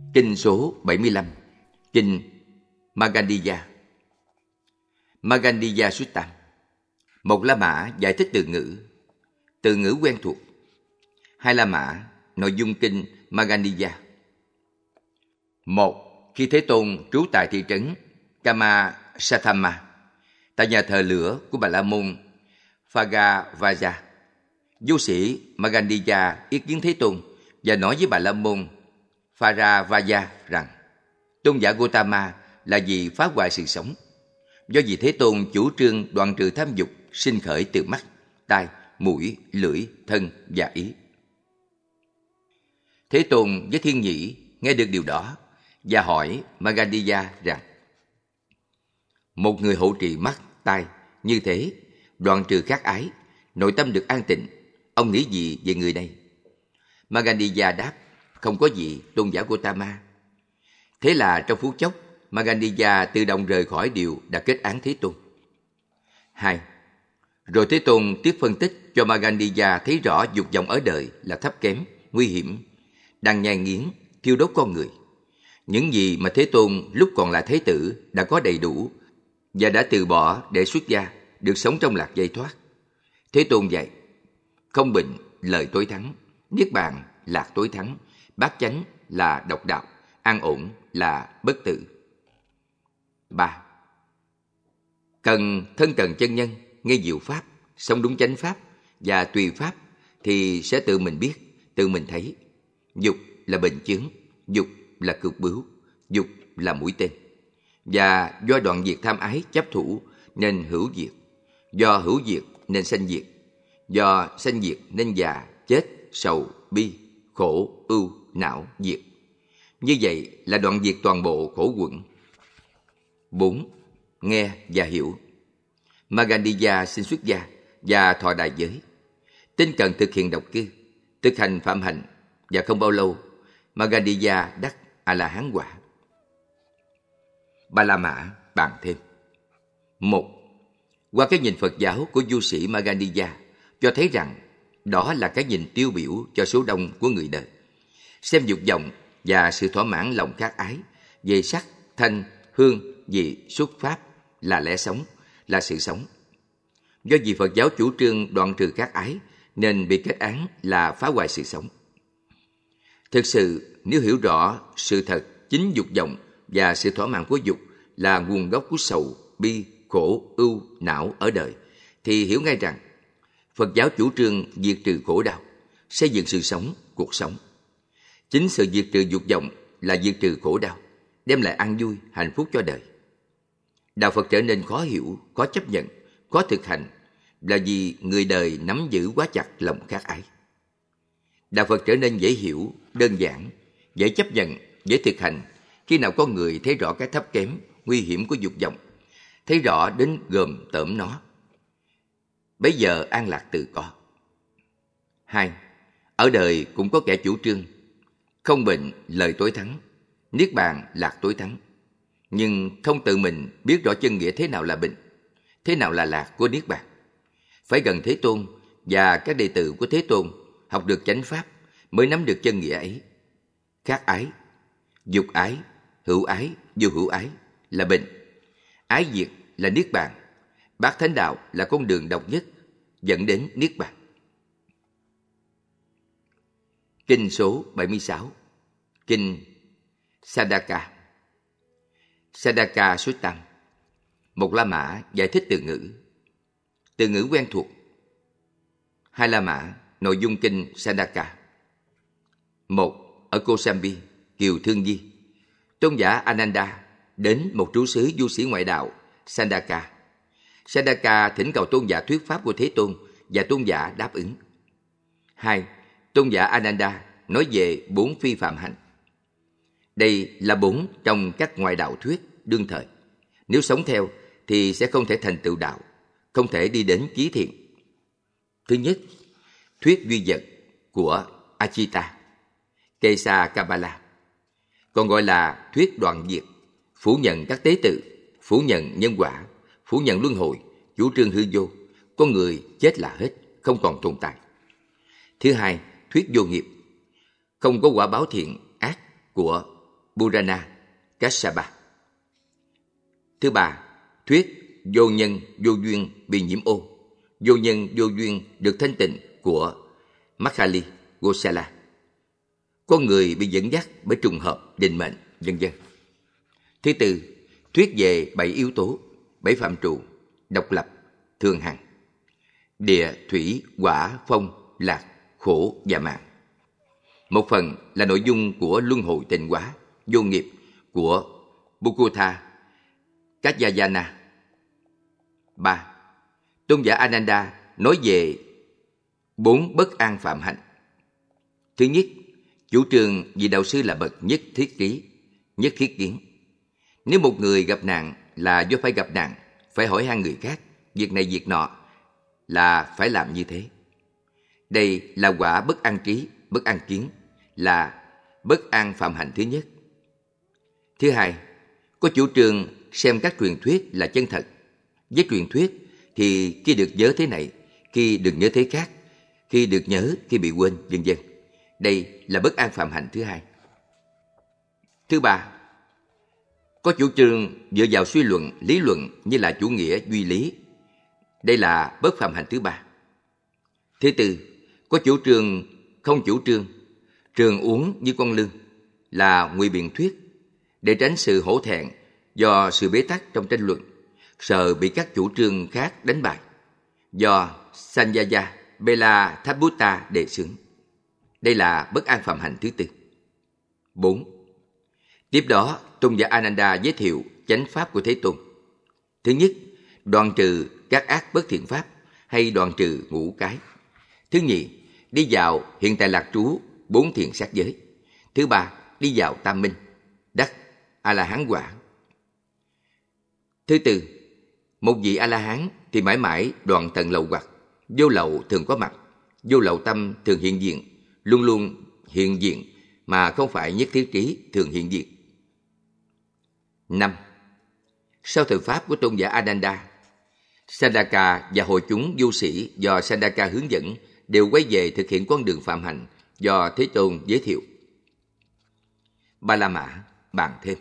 Kinh số 75, Kinh Magandiya. Magandiya Suttam. Một La Mã giải thích từ ngữ quen thuộc. Hai La Mã, nội dung kinh Magandiya. Một, khi Thế Tôn trú tại thị trấn Kamasathama, tại nhà thờ lửa của Bà La Môn Phagavaja, du sĩ Magandiya yết kiến Thế Tôn và nói với Bà La Môn Phagavaja rằng tôn giả Gotama là vị phá hoại sự sống. Do vì Thế Tôn chủ trương đoạn trừ tham dục sinh khởi từ mắt, tai, mũi, lưỡi, thân và ý. Thế Tôn với Thiên Nhĩ nghe được điều đó và hỏi Magandiya rằng: một người hộ trì mắt, tai như thế, đoạn trừ khát ái, nội tâm được an tịnh, ông nghĩ gì về người này? Magandiya đáp: không có gì, tôn giả Gotama. Thế là trong phút chốc, Magandiya tự động rời khỏi điều đã kết án Thế Tôn. 2. Rồi Thế Tôn tiếp phân tích cho Magandiya thấy rõ dục vọng ở đời là thấp kém, nguy hiểm, đang nhai nghiến, thiêu đốt con người. Những gì mà Thế Tôn lúc còn là Thế Tử đã có đầy đủ và đã từ bỏ để xuất gia, được sống trong lạc giải thoát. Thế Tôn dạy: không bệnh, lời tối thắng; niết bàn, lạc tối thắng; bát chánh là độc đạo; an ổn là bất tử. 3. Thân cần chân nhân, nghe diệu pháp, sống đúng chánh pháp và tùy pháp thì sẽ tự mình biết, tự mình thấy. Dục là bệnh chướng, dục là cược bướu, dục là mũi tên. Và do đoạn diệt tham ái chấp thủ nên hữu diệt, do hữu diệt nên sanh diệt, do sanh diệt nên già, chết, sầu, bi, khổ, ưu, não, diệt. Như vậy là đoạn diệt toàn bộ khổ quẩn. 4. Nghe và hiểu. Magandiya xin xuất gia và thọ đại giới. Tinh cần thực hiện độc cư, thực hành phạm hạnh, và không bao lâu Magandiya đắc A-la-hán quả. Ba La Mã bàn thêm. 1. Qua cái nhìn Phật giáo của du sĩ Magandiya cho thấy rằng đó là cái nhìn tiêu biểu cho số đông của người đời. Xem dục vọng và sự thỏa mãn lòng khát ái về sắc, thanh, hương, vị, xuất pháp là lẽ sống, là sự sống. Do vì Phật giáo chủ trương đoạn trừ khát ái nên bị kết án là phá hoại sự sống. Thực sự, nếu hiểu rõ sự thật chính dục vọng và sự thỏa mãn của dục là nguồn gốc của sầu, bi, khổ, ưu, não ở đời, thì hiểu ngay rằng Phật giáo chủ trương diệt trừ khổ đau, xây dựng sự sống, cuộc sống. Chính sự diệt trừ dục vọng là diệt trừ khổ đau, đem lại an vui, hạnh phúc cho đời. Đạo Phật trở nên khó hiểu, khó chấp nhận, khó thực hành là vì người đời nắm giữ quá chặt lòng khát ái. Đạo Phật trở nên dễ hiểu, đơn giản, dễ chấp nhận, dễ thực hành khi nào con người thấy rõ cái thấp kém, nguy hiểm của dục vọng, thấy rõ đến gờm tởm nó. Bấy giờ an lạc tự có. 2. Ở đời cũng có kẻ chủ trương không bệnh, lời tối thắng; niết bàn, lạc tối thắng. Nhưng không tự mình biết rõ chân nghĩa thế nào là bệnh, thế nào là lạc của niết bàn. Phải gần Thế Tôn và các đệ tử của Thế Tôn học được chánh pháp mới nắm được chân nghĩa ấy. Khát ái, dục ái, hữu ái, vô hữu ái là bệnh. Ái diệt là niết bàn. Bát thánh đạo là con đường độc nhất dẫn đến niết bàn. Kinh số 76, Kinh Sadaka. Sadaka Suttam. Một La Mã giải thích từ ngữ quen thuộc. Hai La Mã, nội dung kinh Sadaka. 1. Ở Kosambi, Kiều Thương Di, tôn giả Ananda đến một trú xứ du sĩ ngoại đạo Sandaka. Sandaka thỉnh cầu tôn giả thuyết pháp của Thế Tôn và tôn giả đáp ứng. 2. Tôn giả Ananda nói về 4 phi phạm hạnh. Đây là 4 trong các ngoại đạo thuyết đương thời. Nếu sống theo thì sẽ không thể thành tựu đạo, không thể đi đến chí thiện. Thứ nhất, thuyết duy vật của Achita, Kesa Kabbalah, còn gọi là thuyết đoạn diệt, phủ nhận các tế tự, phủ nhận nhân quả, phủ nhận luân hồi, chủ trương hư vô, con người chết là hết, không còn tồn tại. Thứ hai, thuyết vô nghiệp, không có quả báo thiện, ác của Purana, Kassapa. Thứ ba, thuyết vô nhân vô duyên bị nhiễm ô, vô nhân vô duyên được thanh tịnh của Makkhali Gosala. Con người bị dẫn dắt bởi trùng hợp, định mệnh, vân vân. Thứ tư, thuyết về 7 yếu tố, 7 phạm trụ, độc lập, thường hằng, địa, thủy, hỏa, phong, lạc, khổ và mạng. Một phần là nội dung của luân hồi tịnh hóa, vô nghiệp của Bukutha Katyayana. 3. Tôn giả Ananda nói về 4 bất an phạm hạnh. Thứ nhất, chủ trương vị đạo sư là bậc nhất thiết trí, nhất thiết kiến. Nếu một người gặp nạn là do phải gặp nạn, phải hỏi han người khác, việc này việc nọ là phải làm như thế. Đây là quả bất an trí, bất an kiến, là bất an phạm hạnh thứ nhất. Thứ hai, có chủ trương xem các truyền thuyết là chân thật. Với truyền thuyết thì khi được nhớ thế này, khi được nhớ thế khác, khi được nhớ, khi bị quên, vân vân. Đây là bất an phạm hạnh thứ hai. Thứ ba, có chủ trương dựa vào suy luận, lý luận như là chủ nghĩa duy lý. Đây là bất phạm hạnh thứ ba. Thứ tư, có chủ trương không chủ trương, trường uống như con lươn, là ngụy biện thuyết, để tránh sự hổ thẹn do sự bế tắc trong tranh luận, sợ bị các chủ trương khác đánh bại, do Sanjaya Bela Thaputta đề xướng. Đây là bất an phạm hạnh thứ tư. 4. Tiếp đó, tôn giả Ananda giới thiệu chánh pháp của Thế Tôn. Thứ nhất, đoạn trừ các ác bất thiện pháp hay đoạn trừ ngũ cái. Thứ nhì, đi vào hiện tại lạc trú 4 thiện sát giới. Thứ ba, đi vào tam minh, đắc A-la-hán quả. Thứ tư, một vị A-la-hán thì mãi mãi đoạn tận lậu hoặc, vô lậu thường có mặt, vô lậu tâm thường hiện diện, luôn luôn hiện diện mà không phải nhất thiết trí thường hiện diện. 5. Sau thời pháp của tôn giả Ananda, Sandaka và hội chúng du sĩ do Sandaka hướng dẫn đều quay về thực hiện con đường phạm hạnh do Thế Tôn giới thiệu. Ba La Mã bàn thêm.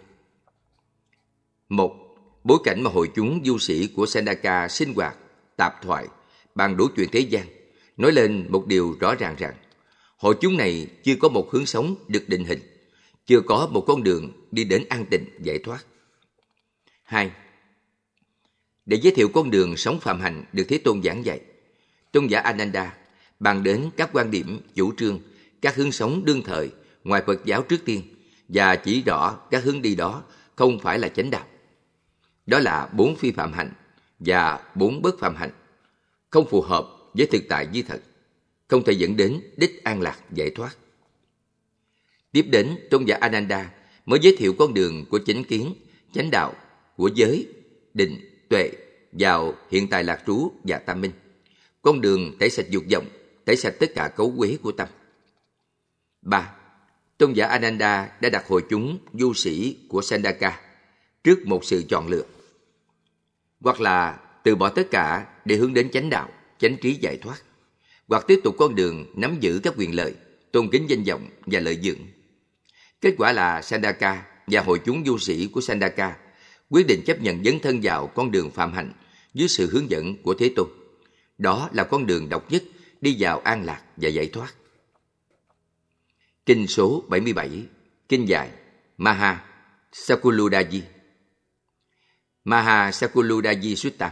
1. Bối cảnh mà hội chúng du sĩ của Sandaka sinh hoạt, tạp thoại, bàn đủ chuyện thế gian, nói lên một điều rõ ràng rằng hội chúng này chưa có một hướng sống được định hình, chưa có một con đường đi đến an tịnh, giải thoát. 2. Để giới thiệu con đường sống phạm hạnh được Thế Tôn giảng dạy, tôn giả Ananda bàn đến các quan điểm, chủ trương, các hướng sống đương thời ngoài Phật giáo trước tiên và chỉ rõ các hướng đi đó không phải là chánh đạo. Đó là 4 phi phạm hạnh và 4 bất phạm hạnh, không phù hợp với thực tại di thật, không thể dẫn đến đích an lạc giải thoát. Tiếp đến, tôn giả Ananda mới giới thiệu con đường của chánh kiến, chánh đạo, của giới, định, tuệ vào hiện tại lạc trú và tam minh, con đường tẩy sạch dục vọng, tẩy sạch tất cả cấu uế của tâm. 3. Tôn giả Ananda đã đặt hội chúng du sĩ của Sandaka trước một sự chọn lựa, hoặc là từ bỏ tất cả để hướng đến chánh đạo, chánh trí giải thoát, hoặc tiếp tục con đường nắm giữ các quyền lợi, tôn kính danh vọng và lợi dưỡng. Kết quả là Sandaka và hội chúng du sĩ của Sandaka quyết định chấp nhận dấn thân vào con đường phạm hạnh dưới sự hướng dẫn của Thế Tôn. Đó là con đường độc nhất đi vào an lạc và giải thoát. Kinh số 77, kinh dài Maha Sakuludaji. Maha Sakuludaji Sutta.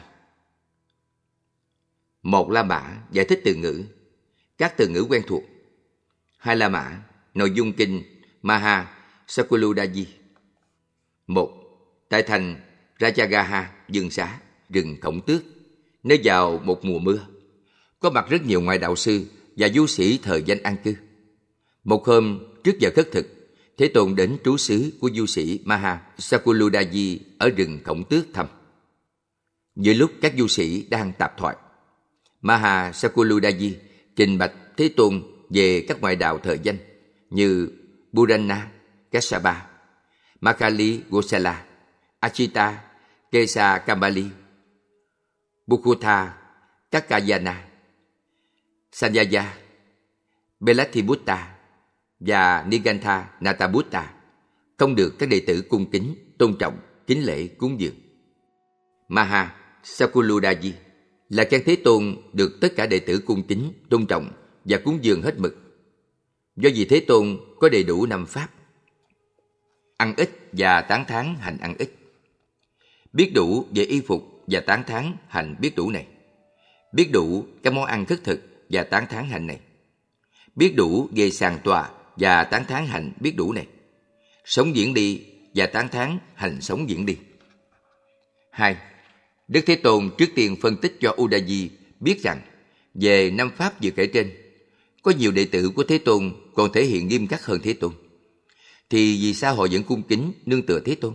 Một La Mã giải thích từ ngữ, các từ ngữ quen thuộc. Hai La Mã, nội dung kinh Maha Sakuludaji. 1. Tại thành Rajagaha, Dương Xá, rừng Khổng Tước, nơi vào một mùa mưa, có mặt rất nhiều ngoại đạo sư và du sĩ thời danh an cư. Một hôm trước giờ khất thực, Thế Tôn đến trú xứ của du sĩ Maha Sakuludaji ở rừng Khổng Tước thăm. Giữa lúc các du sĩ đang tạp thoại, Maha Sakuludaji trình bạch Thế Tôn về các ngoại đạo thời danh như Purana, Kassapa, Makkhali Gosala, Achita, Kesa Kambali, Bukutha Katyayana, Sanjaya Belathibutta và Nigantha Nathabutta không được các đệ tử cung kính, tôn trọng, kính lễ, cúng dường. Maha Sakuludaji là Chân Thế Tôn được tất cả đệ tử cung kính, tôn trọng và cúng dường hết mực. Do vì Thế Tôn có đầy đủ 5 pháp: ăn ít và tán thán hành ăn ít, biết đủ về y phục và tán thán hành biết đủ này, biết đủ các món ăn khất thực và tán thán hành này, biết đủ về sàng tòa và tán thán hành biết đủ này, sống diễn đi và tán thán hành sống diễn đi. 2. Đức Thế Tôn trước tiên phân tích cho Udayi biết rằng về 5 pháp vừa kể trên, có nhiều đệ tử của Thế Tôn còn thể hiện nghiêm khắc hơn Thế Tôn, thì vì sao họ vẫn cung kính nương tựa Thế Tôn?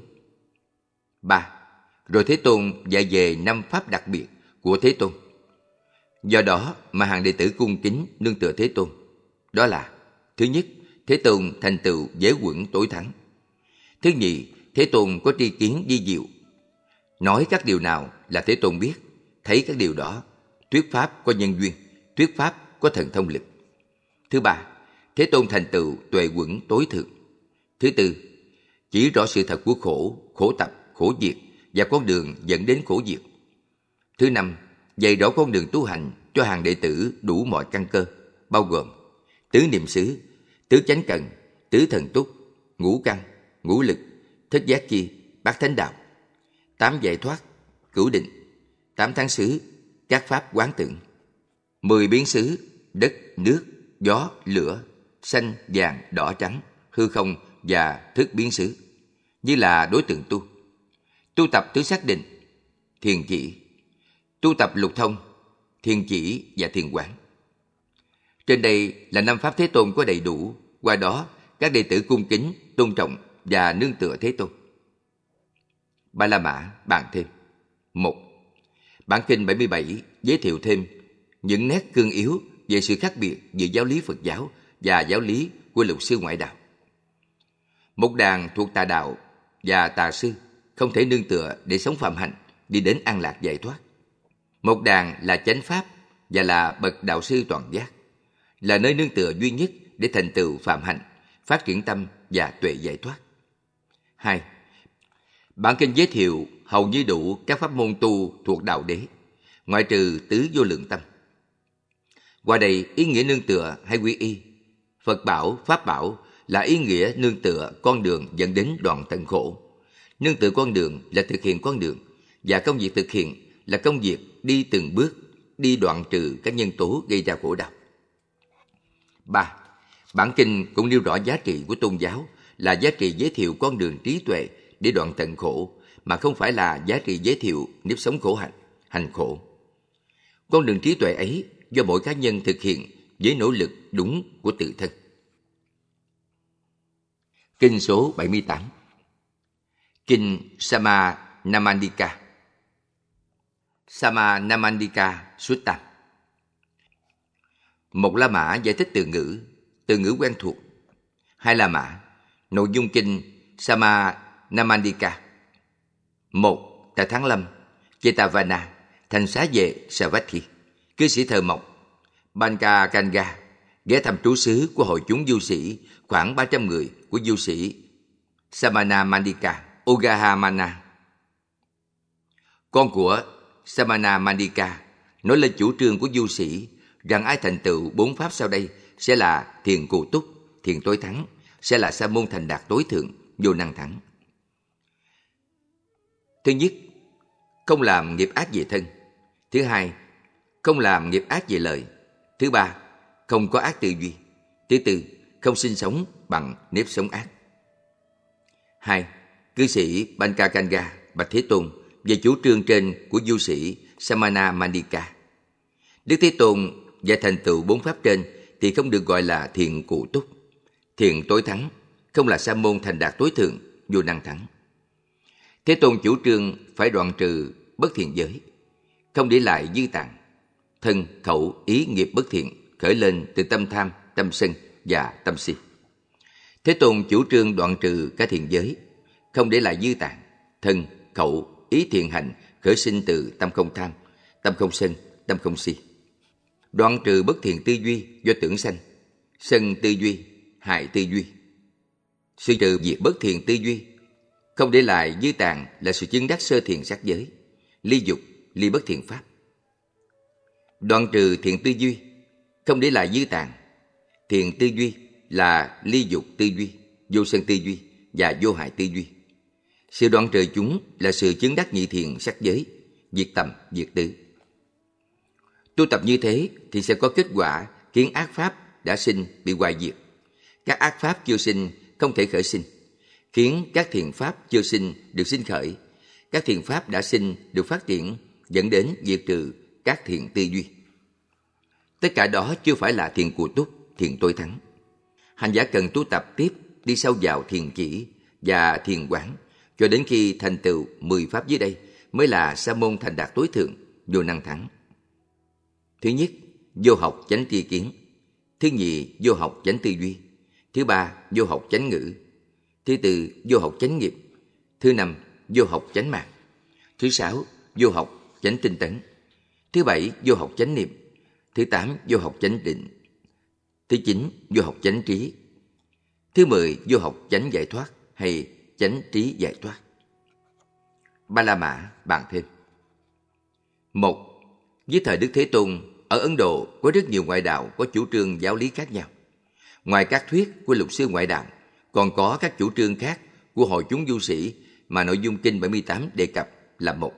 3. Rồi Thế Tôn dạy về 5 pháp đặc biệt của Thế Tôn. Do đó mà hàng đệ tử cung kính nương tựa Thế Tôn. Đó là: thứ nhất, Thế Tôn thành tựu giới quẩn tối thắng. Thứ nhì, Thế Tôn có tri kiến vi diệu. Nói các điều nào là Thế Tôn biết, thấy các điều đó. Thuyết pháp có nhân duyên, thuyết pháp có thần thông lực. Thứ ba, Thế Tôn thành tựu tuệ quẩn tối thượng. Thứ tư, chỉ rõ sự thật của khổ, khổ tập, khổ diệt và con đường dẫn đến khổ diệt. Thứ năm, dạy rõ con đường tu hành cho hàng đệ tử đủ mọi căn cơ, bao gồm tứ niệm xứ, tứ chánh cần, tứ thần túc, ngũ căn, ngũ lực, thất giác chi, bát thánh đạo, 8 giải thoát, cửu định, 8 tháng xứ, các pháp quán tưởng, 10 biến xứ, đất, nước, gió, lửa, xanh, vàng, đỏ, trắng, hư không và thức biến xứ, như là đối tượng tu. Tu tập tứ xác định, thiền chỉ, tu tập lục thông, thiền chỉ và thiền quán. Trên đây là 5 pháp Thế Tôn có đầy đủ, qua đó các đệ tử cung kính, tôn trọng và nương tựa Thế Tôn. Ba La Mã bàn thêm. 1. Bản kinh 77 giới thiệu thêm những nét cương yếu về sự khác biệt giữa giáo lý Phật giáo và giáo lý của lục sư ngoại đạo. Một đàn thuộc tà đạo và tà sư không thể nương tựa để sống phạm hạnh, đi đến an lạc giải thoát. Một đàn là chánh pháp và là bậc đạo sư toàn giác, là nơi nương tựa duy nhất để thành tựu phạm hạnh, phát triển tâm và tuệ giải thoát. 2. Bản kinh giới thiệu hầu như đủ các pháp môn tu thuộc đạo đế, ngoại trừ tứ vô lượng tâm. Qua đây, ý nghĩa nương tựa hay quy y, Phật bảo, Pháp bảo là ý nghĩa nương tựa con đường dẫn đến đoạn tận khổ. Nương tựa con đường là thực hiện con đường, và công việc thực hiện là công việc đi từng bước, đi đoạn trừ các nhân tố gây ra khổ đau. 3. Bản kinh cũng nêu rõ giá trị của tôn giáo là giá trị giới thiệu con đường trí tuệ để đoạn tận khổ, mà không phải là giá trị giới thiệu nếp sống khổ hạnh, hành khổ. Con đường trí tuệ ấy do mỗi cá nhân thực hiện với nỗ lực đúng của tự thân. Kinh số 78. Kinh Samanamandika. Samanamandika Sutta. Một La Mã giải thích từ ngữ quen thuộc. 2 La Mã, nội dung kinh Samanamandika. 1. Tại Tháng Lâm, Jetavana, thành xá vệ Savatthi, cư sĩ thờ mộc Banka Kanga ghé thăm trú xứ của hội chúng du sĩ khoảng 300 người của du sĩ Samanamandika, Ugahamana. Con của Samanamandika nói lên chủ trương của du sĩ rằng ai thành tựu 4 pháp sau đây sẽ là thiền cụ túc, thiền tối thắng, sẽ là sa môn thành đạt tối thượng, vô năng thắng. Thứ nhất, không làm nghiệp ác về thân. Thứ hai, không làm nghiệp ác về lời. Thứ ba, không có ác tư duy. Thứ tư, không sinh sống bằng nếp sống ác. 2. Cư sĩ Bankakanga bạch Thế Tôn về chủ trương trên của du sĩ Samanamandika. Đức Thế Tôn dạy thành tựu 4 pháp trên thì không được gọi là thiền cụ túc, thiền tối thắng, không là sa môn thành đạt tối thượng, vô năng thắng. Thế Tôn chủ trương phải đoạn trừ bất thiện giới, không để lại dư tạng, thân, khẩu, ý nghiệp bất thiện khởi lên từ tâm tham, tâm sân và tâm si. Thế Tôn chủ trương đoạn trừ các thiện giới, không để lại dư tạng, thân, khẩu, ý thiện hành khởi sinh từ tâm không tham, tâm không sân, tâm không si. Đoạn trừ bất thiện tư duy do tưởng sanh, sân tư duy, hại tư duy. Sự trừ diệt bất thiện tư duy, không để lại dư tàn là sự chứng đắc sơ thiện sắc giới, ly dục, ly bất thiện pháp. Đoạn trừ thiện tư duy, không để lại dư tàn, thiện tư duy là ly dục tư duy, vô sân tư duy và vô hại tư duy. Sự đoạn trừ chúng là sự chứng đắc nhị thiện sắc giới, diệt tầm, diệt tứ. Tu tập như thế thì sẽ có kết quả khiến ác pháp đã sinh bị hoại diệt, các ác pháp chưa sinh không thể khởi sinh, khiến các thiện pháp chưa sinh được sinh khởi, các thiện pháp đã sinh được phát triển, dẫn đến diệt trừ các thiện tư duy. Tất cả đó chưa phải là thiện của túc, thiện tối thắng. Hành giả cần tu tập tiếp, đi sâu vào thiền chỉ và thiền quán, cho đến khi thành tựu 10 pháp dưới đây mới là sa môn thành đạt tối thượng, vô năng thắng. Thứ nhất, vô học chánh tri kiến. Thứ nhì, vô học chánh tư duy. Thứ ba, vô học chánh ngữ. Thứ tư, vô học chánh nghiệp. Thứ năm, vô học chánh mạng. Thứ sáu, vô học chánh tinh tấn. Thứ bảy, vô học chánh niệm. Thứ tám, vô học chánh định. Thứ chín, vô học chánh trí. Thứ 10, vô học chánh giải thoát hay chánh trí giải thoát. Ba La Mã bàn thêm. 1. Dưới thời Đức Thế Tôn, ở Ấn Độ có rất nhiều ngoại đạo có chủ trương giáo lý khác nhau. Ngoài các thuyết của lục sư ngoại đạo, còn có các chủ trương khác của hội chúng du sĩ mà nội dung Kinh 78 đề cập là một.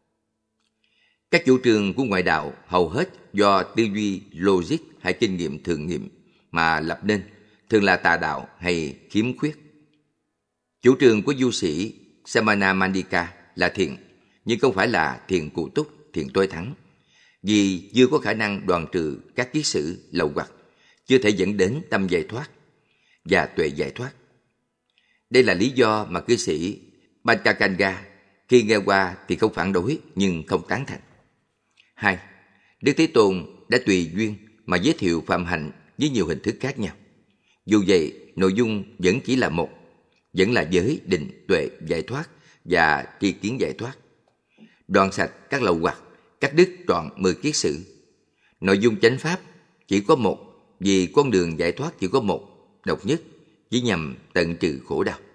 Các chủ trương của ngoại đạo hầu hết do tư duy logic hay kinh nghiệm thường nghiệm mà lập nên, thường là tà đạo hay khiếm khuyết. Chủ trương của du sĩ Samana Mandika là thiện, nhưng không phải là thiện cụ túc, thiện tối thắng, vì chưa có khả năng đoạn trừ các kiết sử lậu hoặc, chưa thể dẫn đến tâm giải thoát và tuệ giải thoát. Đây là lý do mà cư sĩ Pancakanga khi nghe qua thì không phản đối nhưng không tán thành. 2. Đức Thế Tôn đã tùy duyên mà giới thiệu phạm hạnh với nhiều hình thức khác nhau. Dù vậy, nội dung vẫn chỉ là một, vẫn là giới, định, tuệ, giải thoát và tri kiến giải thoát. Đoạn sạch các lậu hoặc, cắt đứt trọn 10 kiết sử. Nội dung chánh pháp chỉ có một, vì con đường giải thoát chỉ có một, độc nhất, chỉ nhằm tận trừ khổ đau.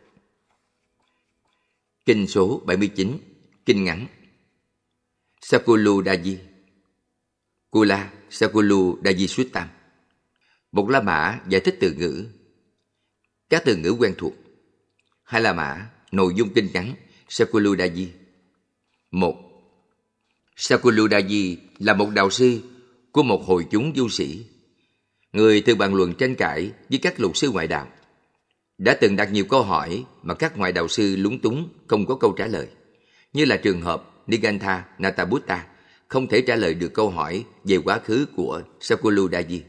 Kinh số 79, kinh ngắn. Sakulu Daji Kula Sakulu Daji Suttam. Một La Mã giải thích từ ngữ. Các từ ngữ quen thuộc. Hai La Mã, nội dung kinh ngắn Sakulu Daji. 1. Sakulu Daji là một đạo sư của một hội chúng du sĩ, người thường bàn luận tranh cãi với các lục sư ngoại đạo. Đã từng đặt nhiều câu hỏi mà các ngoại đạo sư lúng túng không có câu trả lời, như là trường hợp Nigantha Natabutta không thể trả lời được câu hỏi về quá khứ của Sakulu Daji.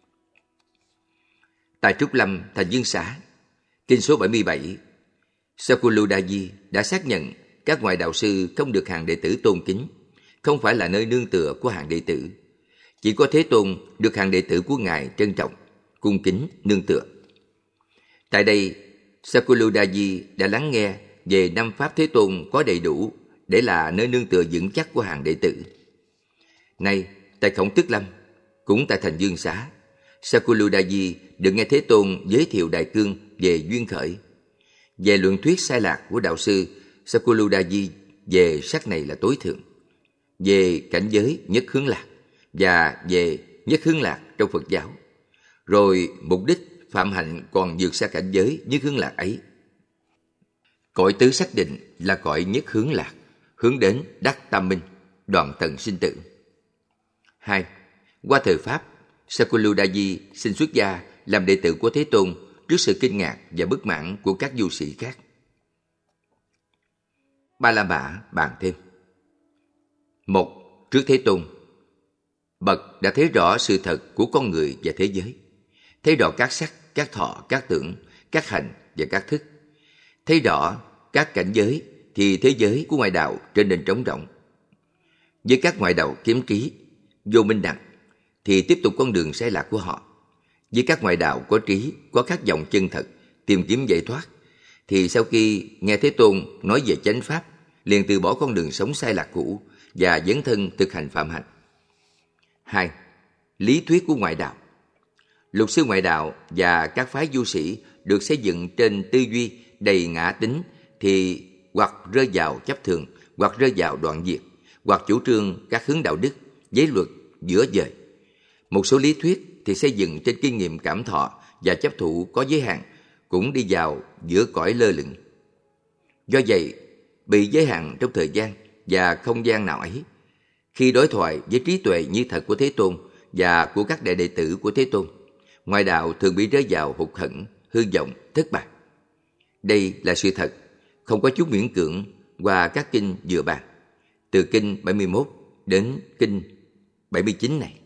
Tại Trúc Lâm, Thành Dương Xá, kinh số 77, Sakulu Daji đã xác nhận các ngoại đạo sư không được hàng đệ tử tôn kính, không phải là nơi nương tựa của hàng đệ tử. Chỉ có Thế Tôn được hàng đệ tử của Ngài trân trọng, cung kính, nương tựa. Tại đây, Sakulu Daji đã lắng nghe về 5 pháp Thế Tôn có đầy đủ để là nơi nương tựa vững chắc của hàng đệ tử. Nay, tại Khổng Tức Lâm, cũng tại Thành Dương Xá, Sakulu Daji được nghe Thế Tôn giới thiệu đại cương về duyên khởi. Về luận thuyết sai lạc của đạo sư, Sakulu Daji về sắc này là tối thượng, về cảnh giới nhất hướng lạc và về nhất hướng lạc trong Phật giáo. Rồi mục đích phạm hạnh còn vượt xa cảnh giới nhất hướng lạc ấy. Cõi tứ xác định là cõi nhất hướng lạc, hướng đến đắc tam minh, đoạn tận sinh tử. 2. Qua thời Pháp, Sakulu Daji xin xuất gia làm đệ tử của Thế Tôn trước sự kinh ngạc và bất mãn của các du sĩ khác. Ba La Mã bàn thêm. 1. Trước Thế Tôn, bậc đã thấy rõ sự thật của con người và thế giới, thấy rõ các sắc, các thọ, các tưởng, các hành và các thức, thấy rõ các cảnh giới thì thế giới của ngoại đạo trở nên trống rỗng. Với các ngoại đạo kiếm trí, vô minh đẳng thì tiếp tục con đường sai lạc của họ. Với các ngoại đạo có trí, có khát vọng chân thật, tìm kiếm giải thoát, thì sau khi nghe Thế Tôn nói về chánh pháp, liền từ bỏ con đường sống sai lạc cũ và dấn thân thực hành phạm hạnh. 2. Lý thuyết của ngoại đạo. Luật sư ngoại đạo và các phái du sĩ được xây dựng trên tư duy đầy ngã tính thì hoặc rơi vào chấp thường, hoặc rơi vào đoạn diệt, hoặc chủ trương các hướng đạo đức, giới luật giữa dời. Một số lý thuyết thì xây dựng trên kinh nghiệm cảm thọ và chấp thụ có giới hạn, cũng đi vào giữa cõi lơ lửng. Do vậy, bị giới hạn trong thời gian và không gian nào ấy, khi đối thoại với trí tuệ như thật của Thế Tôn và của các đại đệ tử của Thế Tôn, ngoại đạo thường bị rơi vào hụt hẫng, hư vọng, thất bại. Đây là sự thật, không có chút miễn cưỡng qua các kinh vừa bàn, từ kinh 71 đến kinh 79 này.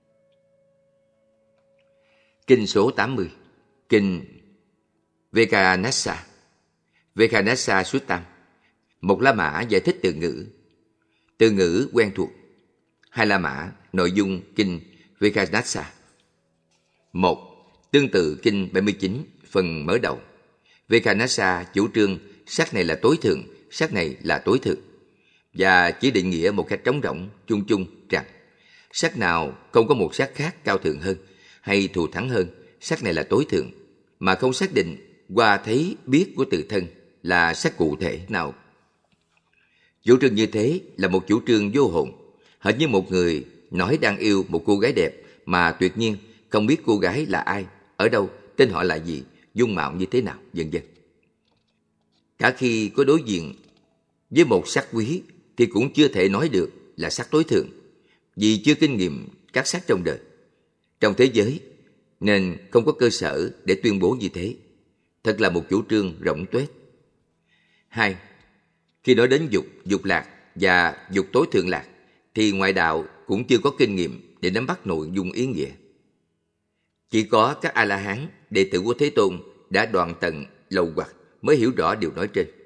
Kinh số 80, kinh Vekanasa, Vekanasa Suttam. Một La Mã giải thích từ ngữ quen thuộc. Hai La Mã, nội dung kinh Vekanasa. 1. Tương tự kinh 79, phần mở đầu. Vekanasa chủ trương sắc này là tối thượng, sắc này là tối thượng, và chỉ định nghĩa một cách trống rỗng, chung chung rằng sắc nào không có một sắc khác cao thượng hơn hay thù thắng hơn, sắc này là tối thượng, mà không xác định qua thấy biết của tự thân là sắc cụ thể nào. Chủ trương như thế là một chủ trương vô hồn, hệt như một người nói đang yêu một cô gái đẹp mà tuyệt nhiên không biết cô gái là ai, ở đâu, tên họ là gì, dung mạo như thế nào, vân vân. Cả khi có đối diện với một sắc quý thì cũng chưa thể nói được là sắc tối thượng, vì chưa kinh nghiệm các sắc trong đời, trong thế giới, nên không có cơ sở để tuyên bố như thế. Thật là một chủ trương rỗng tuếch. 2. Khi nói đến dục, dục lạc và dục tối thượng lạc, thì ngoại đạo cũng chưa có kinh nghiệm để nắm bắt nội dung ý nghĩa. Chỉ có các A-la-hán, đệ tử của Thế Tôn đã đoạn tận lầu hoặc mới hiểu rõ điều nói trên.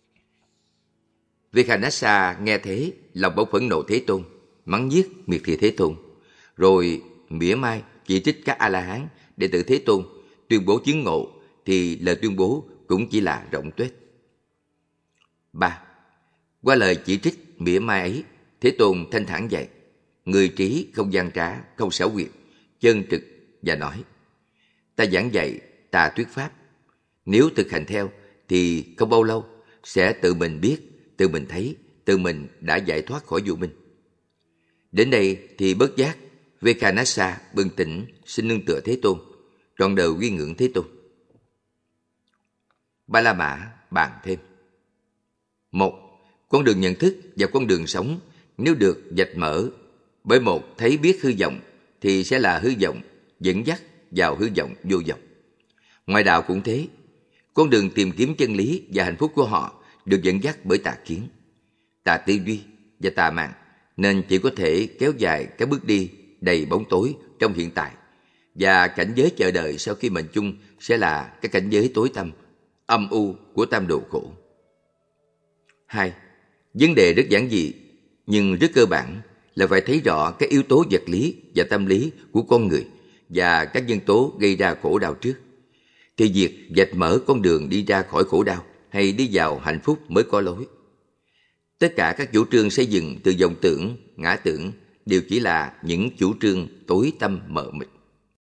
Vekanasa nghe thế, lòng bỗng phẫn nộ Thế Tôn, mắng nhiếc miệt thị Thế Tôn, rồi mỉa mai chỉ trích các A-la-hán, đệ tử Thế Tôn tuyên bố chứng ngộ, thì lời tuyên bố cũng chỉ là rỗng tuếch. 3. Qua lời chỉ trích mỉa mai ấy, Thế Tôn thanh thản dạy, người trí không gian trá, không xảo quyệt, chân trực, và nói: ta giảng dạy, ta thuyết pháp, nếu thực hành theo thì không bao lâu sẽ tự mình biết, tự mình thấy, tự mình đã giải thoát khỏi vô minh. Đến đây thì bất giác Vekanasa bừng tỉnh, xin nương tựa Thế Tôn, trọn đời quy ngưỡng Thế Tôn. Ba La Mã bàn thêm. 1. Con đường nhận thức và con đường sống nếu được vạch mở bởi một thấy biết hư vọng thì sẽ là hư vọng dẫn dắt vào hư vọng vô vọng. Ngoại đạo cũng thế, con đường tìm kiếm chân lý và hạnh phúc của họ được dẫn dắt bởi tà kiến, tà tư duy và tà mạng, nên chỉ có thể kéo dài các bước đi đầy bóng tối trong hiện tại, và cảnh giới chờ đợi sau khi mệnh chung sẽ là cái cảnh giới tối tăm, âm u của tam đồ khổ. 2. Vấn đề rất giản dị nhưng rất cơ bản là phải thấy rõ các yếu tố vật lý và tâm lý của con người và các nhân tố gây ra khổ đau trước, thì việc vạch mở con đường đi ra khỏi khổ đau hay đi vào hạnh phúc mới có lối. Tất cả các chủ trương xây dựng từ vọng tưởng, ngã tưởng đều chỉ là những chủ trương tối tăm mờ mịt.